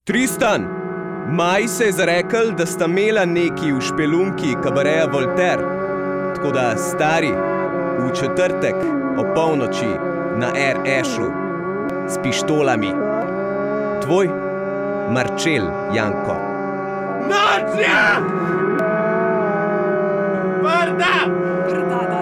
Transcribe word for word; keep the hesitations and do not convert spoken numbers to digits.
Tristan, Maji se je zarekel, da sta imela neki v špelunki kabareja Voltaire. Tako da, stari, v četrtek o polnoči na R Ashu s pištolami. Tvoj Marčel Janko. Nočja! Prda! Prda,